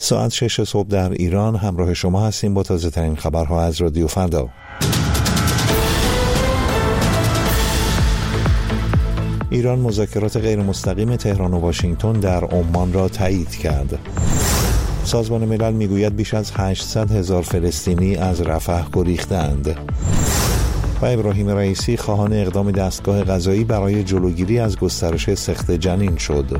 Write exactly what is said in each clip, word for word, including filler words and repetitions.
ساعت شش صبح در ایران همراه شما هستیم با تازه ترین خبرها از رادیو فردا. ایران مذاکرات غیر مستقیم تهران و واشنگتن در عمان را تایید کرد. سازمان ملل میگوید بیش از هشتصد هزار فلسطینی از رفح گریختند. و ابراهیم رئیسی خواهان اقدام دستگاه قضایی برای جلوگیری از گسترش سقط جنین شد.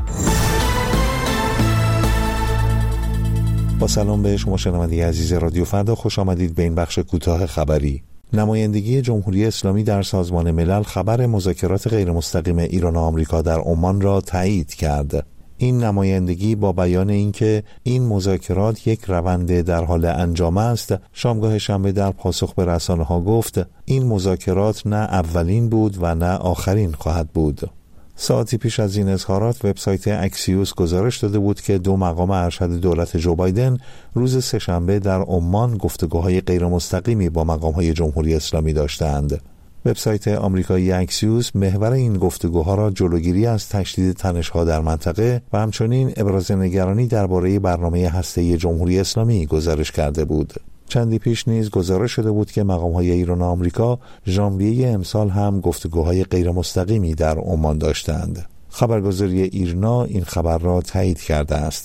با سلام به شما شنونده عزیز رادیو فردا، خوش آمدید به این بخش کوتاه خبری. نمایندگی جمهوری اسلامی در سازمان ملل خبر مذاکرات غیر مستقیم ایران و آمریکا در عمان را تایید کرد. این نمایندگی با بیان اینکه این مذاکرات یک روند در حال انجام است، شامگاه شنبه در پاسخ به رسانه‌ها گفت این مذاکرات نه اولین بود و نه آخرین خواهد بود. ساعتی پیش از این اظهارات وبسایت اکسیوس گزارش داده بود که دو مقام ارشد دولت جو بایدن روز سه‌شنبه در عمان گفتگوهای غیر مستقیمی با مقام‌های جمهوری اسلامی داشتند. وبسایت آمریکایی اکسیوس محور این گفتگوها را جلوگیری از تشدید تنش‌ها در منطقه و همچنین ابراز نگرانی درباره برنامه هسته‌ای جمهوری اسلامی گزارش کرده بود. چندی پیش نیز گزارش شده بود که مقام‌های ایران و آمریکا ژانویه امسال هم گفتگوهای غیر مستقیمی در عمان داشتند. خبرگزاری ایرنا این خبر را تایید کرده است.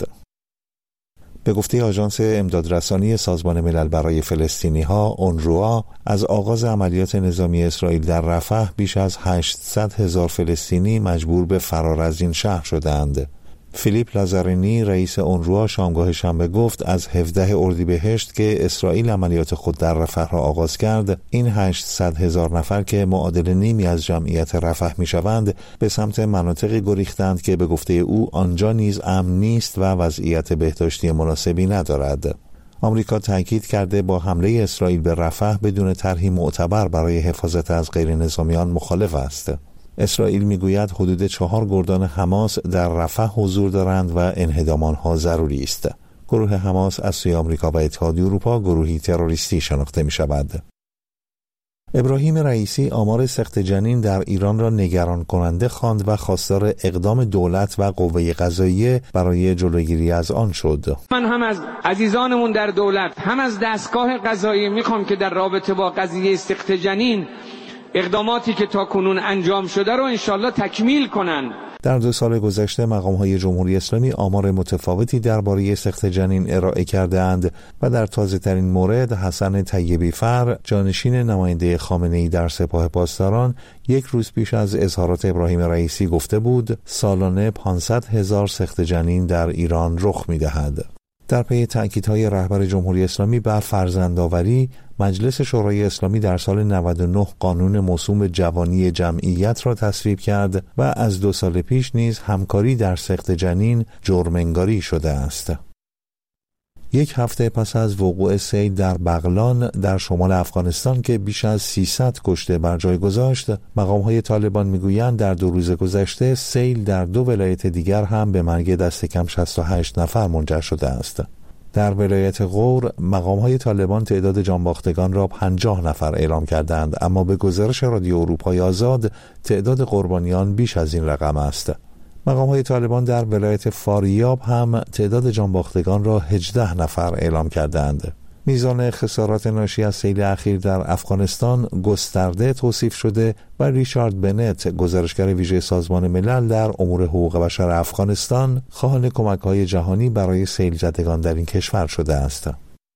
به گفته آژانس امدادرسانی سازمان ملل برای فلسطینی‌ها اونروا، از آغاز عملیات نظامی اسرائیل در رفح بیش از هشتصد هزار فلسطینی مجبور به فرار از این شهر شدند. فیلیپ لازارینی رئیس اونروا شامگاه شنبه گفت از هفدهم اردیبهشت که اسرائیل عملیات خود در رفح را آغاز کرد، این هشتصد هزار نفر که معادل نیمی از جمعیت رفح میشوند به سمت مناطقی گریختند که به گفته او آنجا نیز امن نیست و وضعیت بهداشتی مناسبی ندارد. آمریکا تاکید کرده با حمله اسرائیل به رفح بدون طرحی معتبر برای حفاظت از غیر نظامیان مخالف است. اسرائیل میگوید حدود چهار گردان حماس در رفح حضور دارند و انهدام آنها ضروری است. گروه حماس از سوی آمریکا و اتحادیه اروپا گروهی تروریستی شناخته می شود. ابراهیم رئیسی آمار سقط جنین در ایران را نگران کننده خواند و خواستار اقدام دولت و قوه قضاییه برای جلوگیری از آن شد. من هم از عزیزانمون در دولت هم از دستگاه قضایی میخوام که در رابطه با قضیه سقط جنین اقداماتی که تا کنون انجام شده رو انشالله تکمیل کنن. در دو سال گذشته مقام‌های جمهوری اسلامی آمار متفاوتی درباره سقط جنین ارائه کرده اند و در تازه‌ترین مورد حسن طیبی فر، جانشین نماینده خامنه‌ای در سپاه پاسداران، یک روز پیش از اظهارات ابراهیم رئیسی گفته بود سالانه پانصد هزار سقط جنین در ایران رخ می‌دهد. در پی تأکیدهای رهبر جمهوری اسلامی بر فرزندآوری، مجلس شورای اسلامی در سال نود و نه قانون موسوم به جوانی جمعیت را تصویب کرد و از دو سال پیش نیز همکاری در سقط جنین جرم‌انگاری شده است. یک هفته پس از وقوع سیل در بغلان در شمال افغانستان که بیش از سیصد کشته بر جای گذاشت، مقام‌های طالبان میگویند در دو روز گذشته سیل در دو ولایت دیگر هم به مرگ دست کم شصت و هشت نفر منجر شده است. در ولایت غور مقام‌های طالبان تعداد جانباختگان را پنجاه نفر اعلام کردند، اما به گزارش رادیو اروپای آزاد تعداد قربانیان بیش از این رقم است. مقام‌های طالبان در ولایت فاریاب هم تعداد جانباختگان را هجده نفر اعلام کردند. میزان خسارات ناشی از سیل اخیر در افغانستان گسترده توصیف شده و ریچارد بنت، گزارشگر ویژه سازمان ملل در امور حقوق بشر افغانستان، خواهان کمک‌های جهانی برای سیل زدگان در این کشور شده است.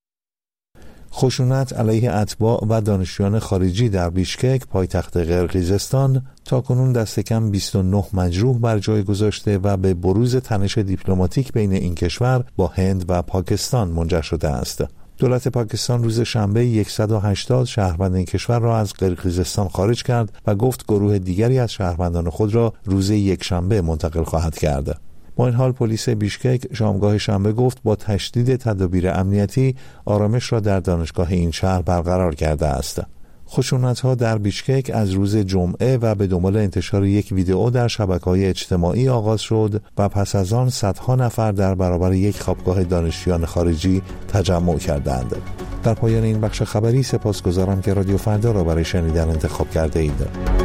خشونت علیه اتباع و دانشجویان خارجی در بیشکک، پایتخت قرقیزستان، تاکنون دست کم بیست و نه مجروح بر جای گذاشته و به بروز تنش دیپلماتیک بین این کشور با هند و پاکستان منجر شده است. دولت پاکستان روز شنبه صد و هشتاد شهروند این کشور را از قرقیزستان خارج کرد و گفت گروه دیگری از شهروندان خود را روز یکشنبه منتقل خواهد کرد. با این حال پلیس بیشکک شامگاه شنبه گفت با تشدید تدابیر امنیتی آرامش را در دانشگاه این شهر برقرار کرده است. خشونت‌ها در بیشکک از روز جمعه و به دنبال انتشار یک ویدئو در شبکه‌های اجتماعی آغاز شد و پس از آن صدها نفر در برابر یک خوابگاه دانشجویان خارجی تجمع کردند. در پایان این بخش خبری سپاسگزارم که رادیو فردا را برای شنیدن انتخاب کرده اید.